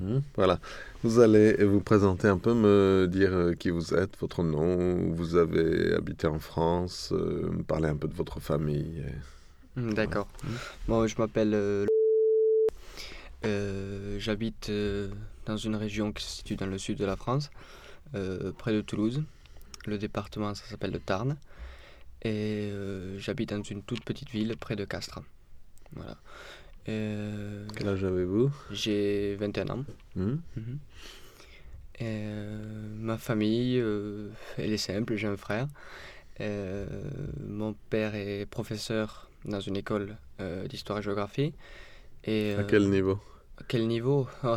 Voilà. Vous allez vous présenter un peu, me dire qui vous êtes, votre nom, où vous avez habité en France, me parler un peu de votre famille. Voilà. D'accord. Moi, je m'appelle. J'habite dans une région qui se situe dans le sud de la France, près de Toulouse. Le département, ça s'appelle le Tarn. Et j'habite dans une toute petite ville près de Castres. Voilà. Quel âge avez-vous? J'ai 21 ans. Hmm. Mhm. Ma famille, elle est simple, j'ai un frère. Mon père est professeur dans une école d'histoire et géographie. Et, À quel niveau? à quel niveau? Oh,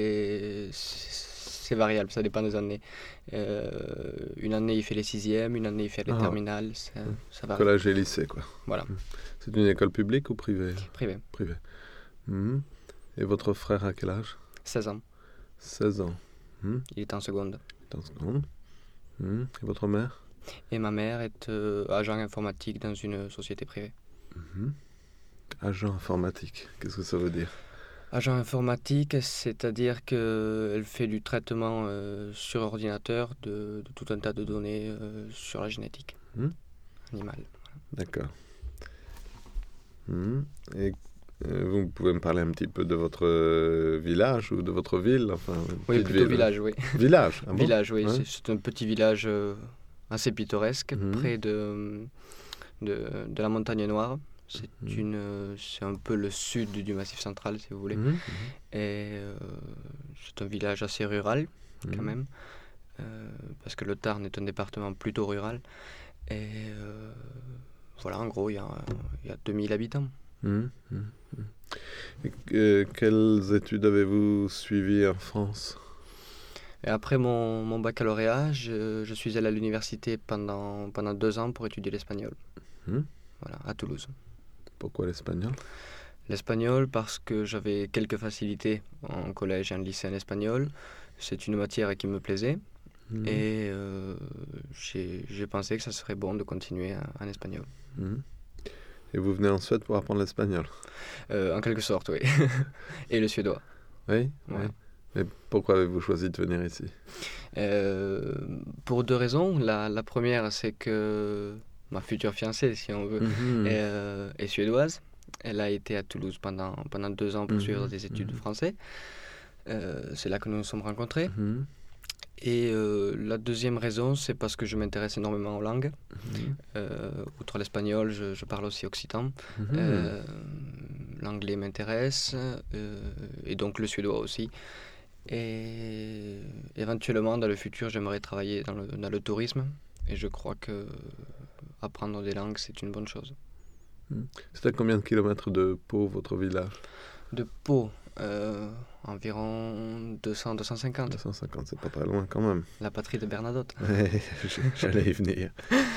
c'est variable, ça dépend des années. Une année, il fait les sixièmes, une année, il fait les terminales, ça varie. Collège et lycée, quoi. Voilà, C'est une école publique ou privée? privé, Privée. Et votre frère a quel âge? 16 ans, 16 ans. il est en seconde. Dans seconde. Et votre mère? Et ma mère est agent informatique dans une société privée. Agent informatique, qu'est-ce que ça veut dire? Agent informatique, c'est-à-dire qu'elle fait du traitement sur ordinateur de tout un tas de données sur la génétique animale. D'accord. Et vous pouvez me parler un petit peu de votre village ou de votre ville, enfin, Oui, petite plutôt ville. village, oui. Village, ah bon? Village, oui. Ouais. C'est un petit village assez pittoresque, près de la Montagne Noire. C'est un peu le sud du Massif central, si vous voulez. Et c'est un village assez rural, quand même, parce que le Tarn est un département plutôt rural. Et voilà, en gros, il y a 2000 habitants. Et quelles études avez-vous suivies en France? Et après mon baccalauréat, je suis allé à l'université pendant 2 ans pour étudier l'espagnol. Voilà, à Toulouse. Pourquoi l'espagnol? L'espagnol parce que j'avais quelques facilités en collège et en lycée en espagnol. C'est une matière qui me plaisait. Et j'ai pensé que ça serait bon de continuer en espagnol. Et vous venez en Suède pour apprendre l'espagnol? En quelque sorte, oui. Et le suédois. Oui, Voilà. oui. Mais pourquoi avez-vous choisi de venir ici? Pour 2 raisons. La première, c'est que ma future fiancée, si on veut, est suédoise. Elle a été à Toulouse pendant 2 ans pour suivre des études de français. C'est là que nous nous sommes rencontrés. Et la deuxième raison, c'est parce que je m'intéresse énormément aux langues. Outre l'espagnol, je parle aussi occitan. L'anglais m'intéresse, et donc le suédois aussi. Et éventuellement, dans le futur, j'aimerais travailler dans le tourisme. Et je crois que apprendre des langues, c'est une bonne chose. C'est à combien de kilomètres de Pau, votre village? De Pau, environ 200-250. 250, c'est pas très loin quand même. La patrie de Bernadotte. Ouais, j'allais y venir.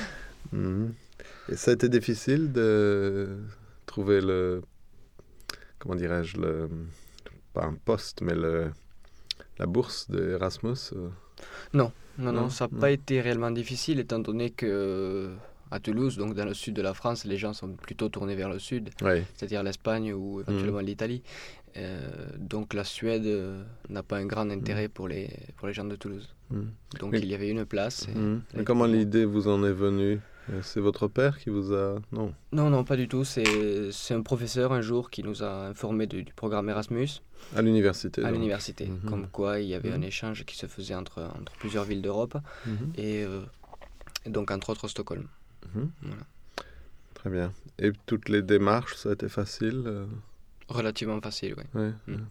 Et ça a été difficile de trouver comment dirais-je, pas un poste, mais la bourse d'Erasmus? Non, Non, ça n'a pas été réellement difficile, étant donné que à Toulouse, donc dans le sud de la France, les gens sont plutôt tournés vers le sud, Ouais. c'est-à-dire l'Espagne ou éventuellement l'Italie. Donc la Suède n'a pas un grand intérêt pour les gens de Toulouse. Donc il y avait une place. Et comment l'idée vous en est venue? C'est votre père qui vous a... Non. Non, pas du tout. C'est un professeur un jour qui nous a informé du programme Erasmus À l'université? à donc. l'université. Comme quoi il y avait un échange qui se faisait entre plusieurs villes d'Europe et donc entre autres Stockholm. Voilà. Très bien. Et toutes les démarches, ça a été facile? Relativement facile, oui. Ouais.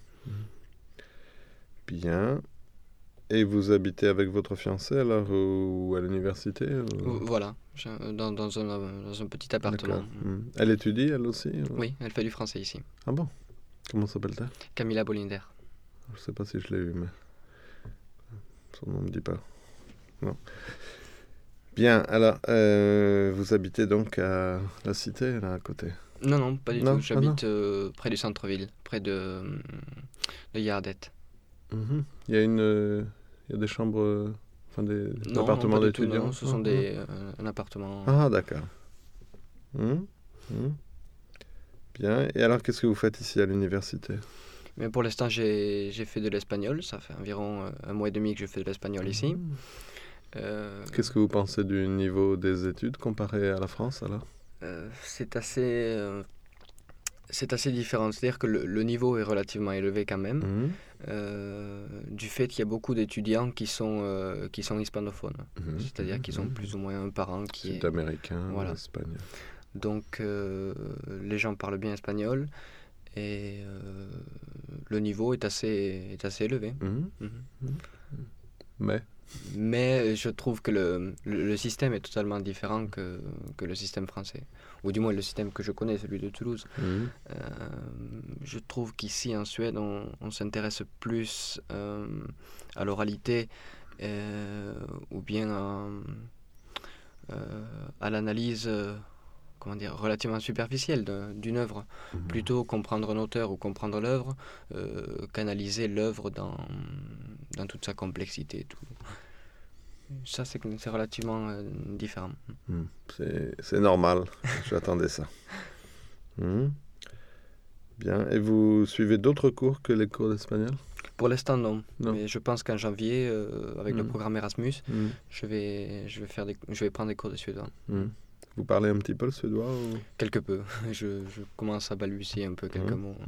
Bien. Et vous habitez avec votre fiancée alors ou à l'université Voilà, dans un petit appartement. D'accord. Elle étudie elle aussi Oui, elle fait du français ici. Ah bon? Comment s'appelle-t-elle? Camilla Bolinder. Je sais pas si je l'ai eu, mais son nom ne me dit pas. Non. Bien, alors vous habitez donc à la cité, là à côté? Non, pas du Non, tout. J'habite près du centre-ville, près de Gärdet. Il y a des chambres, enfin des Non, appartements pas du tout, d'étudiants? non. Ce sont un appartement. Ah, d'accord. Bien. Et alors, qu'est-ce que vous faites ici à l'université? Mais pour l'instant, j'ai fait de l'espagnol. Ça fait environ 1 mois et demi que je fais de l'espagnol ici. Qu'est-ce que vous pensez du niveau des études comparé à la France, alors? C'est assez différent. C'est-à-dire que le niveau est relativement élevé quand même, du fait qu'il y a beaucoup d'étudiants qui sont hispanophones. C'est-à-dire qu'ils ont plus ou moins un parent qui est... Sud-américain, Voilà. espagnol. Donc, les gens parlent bien espagnol et le niveau est assez élevé. Mais je trouve que le système est totalement différent que le système français. Ou du moins le système que je connais, celui de Toulouse. Je trouve qu'ici en Suède, on s'intéresse plus à l'oralité ou bien à l'analyse relativement superficielle d'une œuvre. Plutôt comprendre un auteur ou comprendre l'œuvre qu'analyser l'œuvre dans toute sa complexité. Tout. Ça, c'est relativement différent. C'est normal, j'attendais ça. Bien, et vous suivez d'autres cours que les cours d'espagnol? Pour l'instant, non. Mais je pense qu'en janvier, avec le programme Erasmus, je vais prendre des cours de suédois. Vous parlez un petit peu le suédois ou... Quelque peu. Je commence à balbutier un peu quelques mots.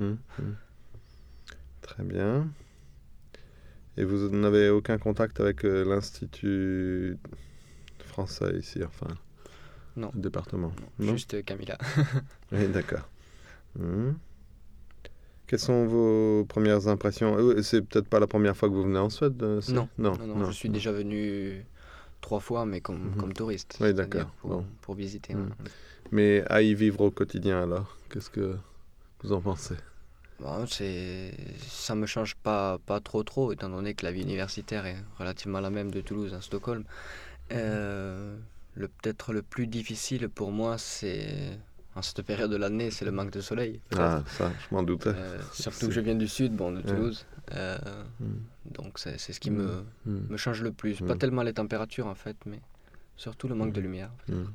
Très bien. Et vous n'avez aucun contact avec l'Institut français ici, enfin, non. Le département? Non, juste Camilla. Oui, d'accord. Quelles sont vos premières impressions? C'est peut-être pas la première fois que vous venez en Suède? Non, je suis déjà venu 3 fois, mais comme touriste. Oui, d'accord. Pour visiter. Mais à y vivre au quotidien, alors, qu'est-ce que vous en pensez? Ça me change pas trop, étant donné que la vie universitaire est relativement la même de Toulouse à Stockholm. Peut-être le plus difficile pour moi, en cette période de l'année, c'est le manque de soleil. Ah, ça, je m'en doutais. Surtout que je viens du sud, de Toulouse. Donc c'est ce qui me change le plus. Pas tellement les températures, en fait, mais surtout le manque de lumière.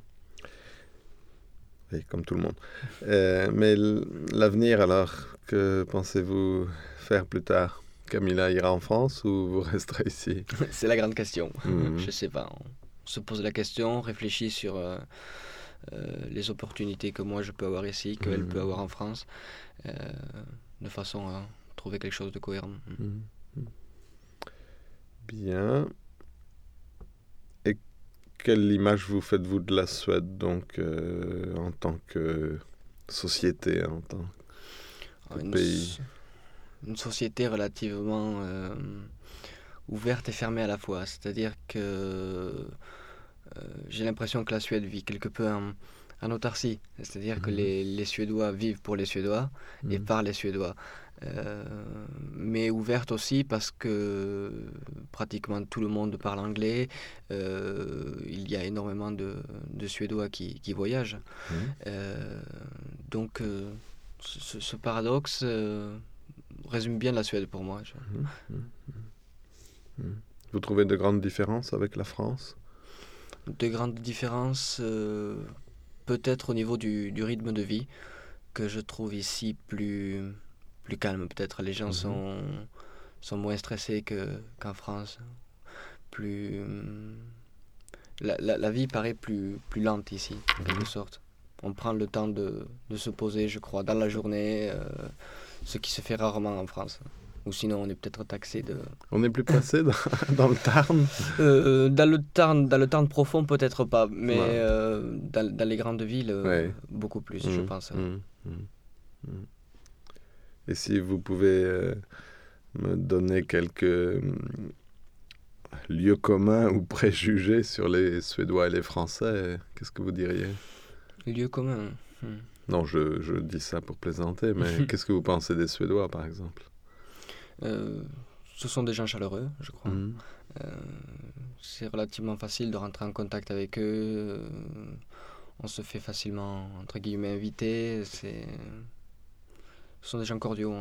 Oui, comme tout le monde. Mais l'avenir, alors, que pensez-vous faire plus tard? Camilla ira en France ou vous resterez ici? C'est la grande question. Je sais pas. On se pose la question, on réfléchit sur les opportunités que moi je peux avoir ici, qu'elle peut avoir en France, de façon à trouver quelque chose de cohérent. Bien. Et quelle image vous faites-vous de la Suède, donc, en tant que société, en tant que pays? Une société relativement ouverte et fermée à la fois. C'est-à-dire que j'ai l'impression que la Suède vit quelque peu en autarcie. C'est-à-dire que les Suédois vivent pour les Suédois et par les Suédois. Mais ouverte aussi parce que pratiquement tout le monde parle anglais. Il y a énormément de Suédois qui voyagent. Donc ce paradoxe résume bien la Suède pour moi. Vous trouvez de grandes différences avec la France? De grandes différences, peut-être au niveau du rythme de vie, que je trouve ici plus calme. Peut-être les gens sont moins stressés qu'en France. La vie paraît plus lente ici, en quelque sorte. On prend le temps de se poser, je crois, dans la journée, ce qui se fait rarement en France. Ou sinon, on est peut-être taxé de... On est plus passé dans le Tarn? Dans le Tarn profond, peut-être pas. Mais dans les grandes villes, beaucoup plus, je pense. Et si vous pouvez me donner quelques lieux communs ou préjugés sur les Suédois et les Français, qu'est-ce que vous diriez? Lieux communs? Non, je dis ça pour plaisanter, mais qu'est-ce que vous pensez des Suédois, par exemple? Ce sont des gens chaleureux, je crois. C'est relativement facile de rentrer en contact avec eux. On se fait facilement, entre guillemets, inviter. Ce sont des gens cordiaux.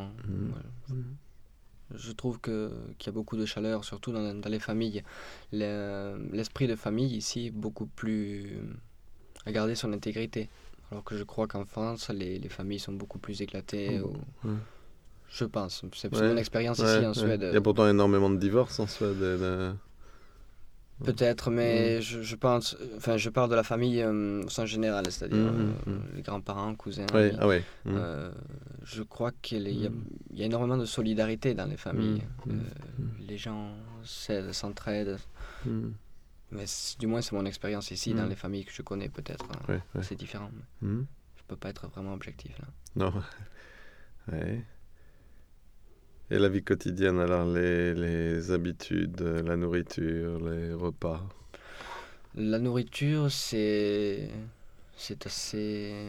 Je trouve qu'il y a beaucoup de chaleur, surtout dans les familles. L'esprit de famille ici est beaucoup plus à garder son intégrité. Alors que je crois qu'en France, les familles sont beaucoup plus éclatées. Je pense. C'est mon expérience ici en Suède. Il y a pourtant énormément de divorces en Suède. Peut-être, mais je pense... Enfin, je parle de la famille au sens général, c'est-à-dire les grands-parents, cousins. Oui, je crois qu'il y a énormément de solidarité dans les familles. Les gens s'aident, s'entraident. Mais du moins, c'est mon expérience ici, dans les familles que je connais, peut-être. C'est différent. Je peux pas être vraiment objectif, là. Non. Ouais. Et la vie quotidienne, alors les habitudes, la nourriture, les repas? La nourriture, c'est assez,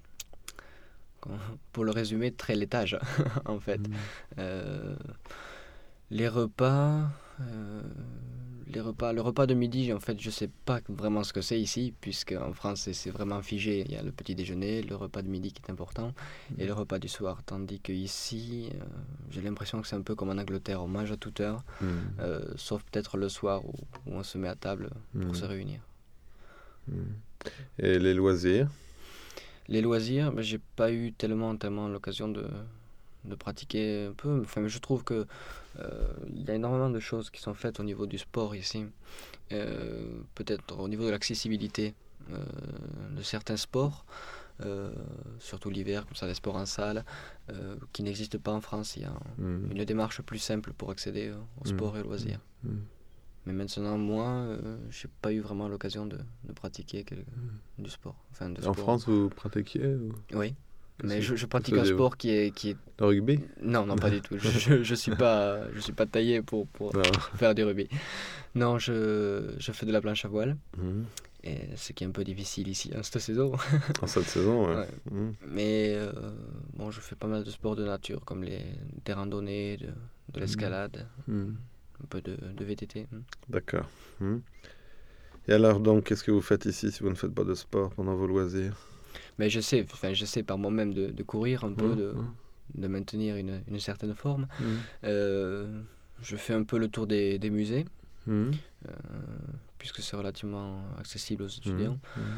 pour le résumer, très laitage, en fait. Les repas, le repas de midi, en fait, je sais pas vraiment ce que c'est ici, puisque en France, c'est vraiment figé. Il y a le petit déjeuner, le repas de midi qui est important, et le repas du soir. Tandis que ici, j'ai l'impression que c'est un peu comme en Angleterre, on mange à toute heure, sauf peut-être le soir où on se met à table pour se réunir. Et les loisirs? Les loisirs, j'ai pas eu tellement l'occasion de pratiquer un peu. Enfin, je trouve que il y a énormément de choses qui sont faites au niveau du sport ici. Peut-être au niveau de l'accessibilité de certains sports, surtout l'hiver, comme ça, les sports en salle, qui n'existent pas en France. Il y a une démarche plus simple pour accéder au sport et aux loisirs. Mais maintenant, moi, j'ai pas eu vraiment l'occasion de pratiquer du sport. Enfin, En France, vous pratiquiez Oui. Mais je pratique un sport qui est... Le rugby? Non, pas du tout. Je suis pas taillé pour faire du rugby. Non, je fais de la planche à voile. Et ce qui est un peu difficile ici en cette saison. En cette saison, ouais. Mais bon, je fais pas mal de sports de nature, comme des randonnées, de l'escalade, un peu de VTT. D'accord. Et alors, donc, qu'est-ce que vous faites ici si vous ne faites pas de sport pendant vos loisirs? Mais je sais par moi-même de courir un peu, de maintenir une certaine forme. Je fais un peu le tour des musées, puisque c'est relativement accessible aux étudiants.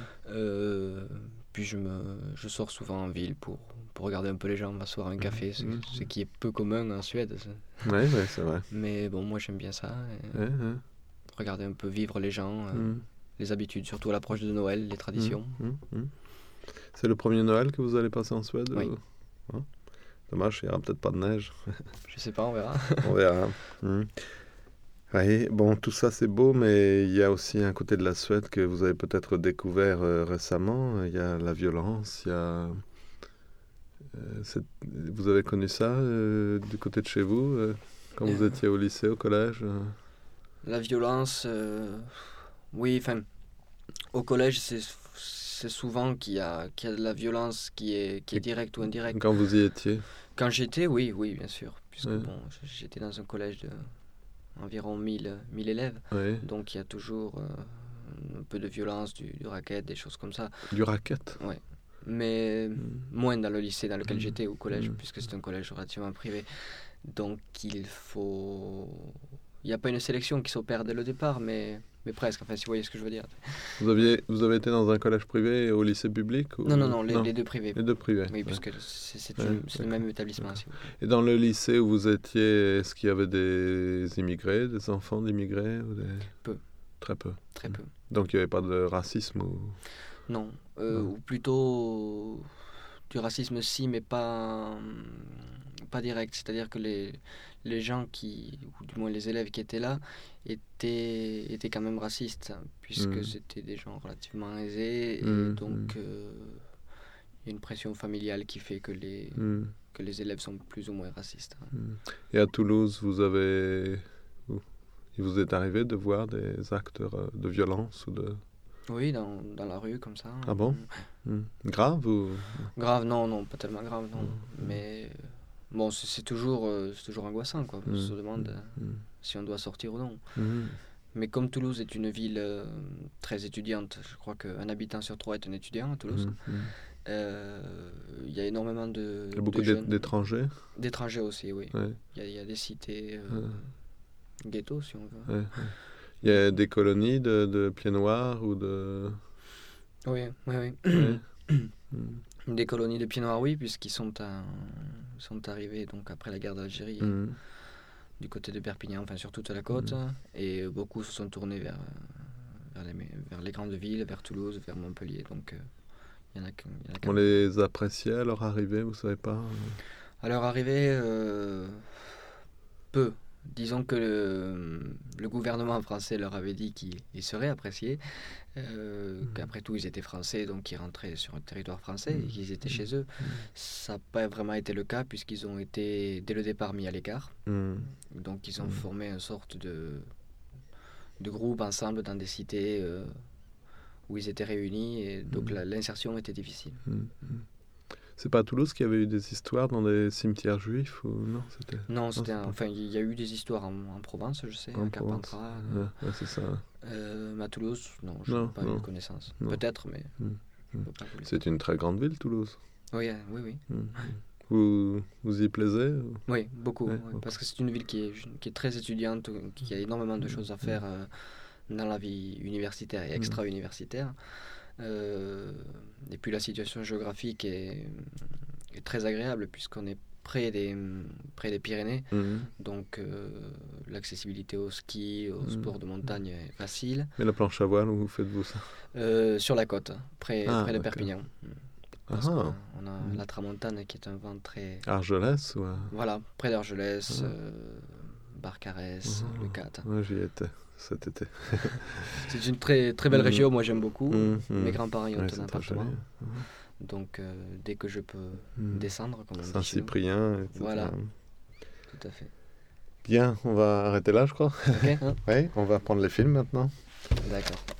Puis je sors souvent en ville pour regarder un peu les gens, m'asseoir à un café, ce qui est peu commun en Suède. Oui, c'est vrai. Mais bon, moi j'aime bien ça. Regarder un peu vivre les gens, les habitudes, surtout à l'approche de Noël, les traditions. C'est le premier Noël que vous allez passer en Suède? Oui. Dommage, il n'y aura peut-être pas de neige. Je sais pas, on verra. On verra. Oui, bon, tout ça c'est beau, mais il y a aussi un côté de la Suède que vous avez peut-être découvert récemment. Il y a la violence, il y a... Vous avez connu ça du côté de chez vous, quand vous étiez au lycée, au collège? La violence, oui, enfin, au collège, c'est souvent qu'il y a de la violence qui est directe ou indirecte. Quand vous y étiez? Quand j'étais, oui, bien sûr. Puisque bon, j'étais dans un collège d'environ 1000 élèves. Donc il y a toujours un peu de violence, du racket, des choses comme ça. Du racket? Oui. Mais moins dans le lycée dans lequel j'étais, au collège, puisque c'est un collège relativement privé. Donc il n'y a pas une sélection qui s'opère dès le départ, mais presque, enfin, si vous voyez ce que je veux dire. Vous avez été dans un collège privé et au lycée public ou... Non, les deux privés. Les deux privés. Oui, puisque c'est le même établissement. Si vous voulez. Et dans le lycée où vous étiez, est-ce qu'il y avait des immigrés, des enfants d'immigrés ou Peu. Très peu. Très peu. Donc il n'y avait pas de racisme ou... Non, ou plutôt du racisme si, mais pas direct. C'est-à-dire que les gens ou du moins les élèves qui étaient là, étaient quand même racistes, puisque c'était des gens relativement aisés, et donc il y a une pression familiale qui fait que les élèves sont plus ou moins racistes. Et à Toulouse, il vous est arrivé de voir des actes de violence ou de... Oui, dans la rue, comme ça. Ah bon? Grave ou... Grave, non, pas tellement grave, non. Mais bon, c'est toujours angoissant, quoi. On se demande si on doit sortir ou non. Mais comme Toulouse est une ville très étudiante, je crois qu'un habitant sur 3 est un étudiant à Toulouse. Il y a énormément de... Il y a beaucoup d'étrangers? D'étrangers aussi, oui. Il y a des cités ghettos, si on veut. Il y a des colonies de pieds noirs ou de... Oui. Des colonies de pieds noirs, oui, puisqu'ils sont arrivés donc, après la guerre d'Algérie du côté de Perpignan, enfin sur toute la côte, et beaucoup se sont tournés vers les grandes villes, vers Toulouse, vers Montpellier. Donc il y en a On les appréciait à leur arrivée, vous savez pas À leur arrivée, peu. Disons que le gouvernement français leur avait dit qu'ils seraient appréciés, qu'après tout ils étaient français, donc ils rentraient sur un territoire français et qu'ils étaient chez eux. Ça n'a pas vraiment été le cas puisqu'ils ont été dès le départ mis à l'écart. Donc ils ont formé une sorte de groupe ensemble dans des cités où ils étaient réunis et donc l'insertion était difficile. C'est pas à Toulouse qu'il y avait eu des histoires dans des cimetières juifs ou non enfin il y a eu des histoires en Provence, je sais, à Carpentras. C'est ça. À Toulouse, non, je n'ai pas eu connaissance. Peut-être, mais je peux pas vous le dire. C'est une très grande ville, Toulouse. Oui. Vous y plaisez Oui, beaucoup. Parce que c'est une ville qui est très étudiante, qui a énormément de choses à faire dans la vie universitaire et extra-universitaire. Et puis la situation géographique est très agréable puisqu'on est près des Pyrénées, donc l'accessibilité au ski, au sport de montagne est facile. Mais la planche à voile, où faites-vous ça Sur la côte, près de Perpignan. Parce qu'on a la tramontane qui est un vent très... Argelès ou Voilà, près d'Argelès, Barcarès, Le Cat. Ouais, j'y étais cet été. C'est une très, très belle région, moi j'aime beaucoup. Mes grands-parents y ont un appartement. Donc dès que je peux descendre, comme on dit. Saint-Cyprien, etc. Voilà, tout à fait. Bien, on va arrêter là, je crois. Ok. Oui, on va prendre les films maintenant. D'accord.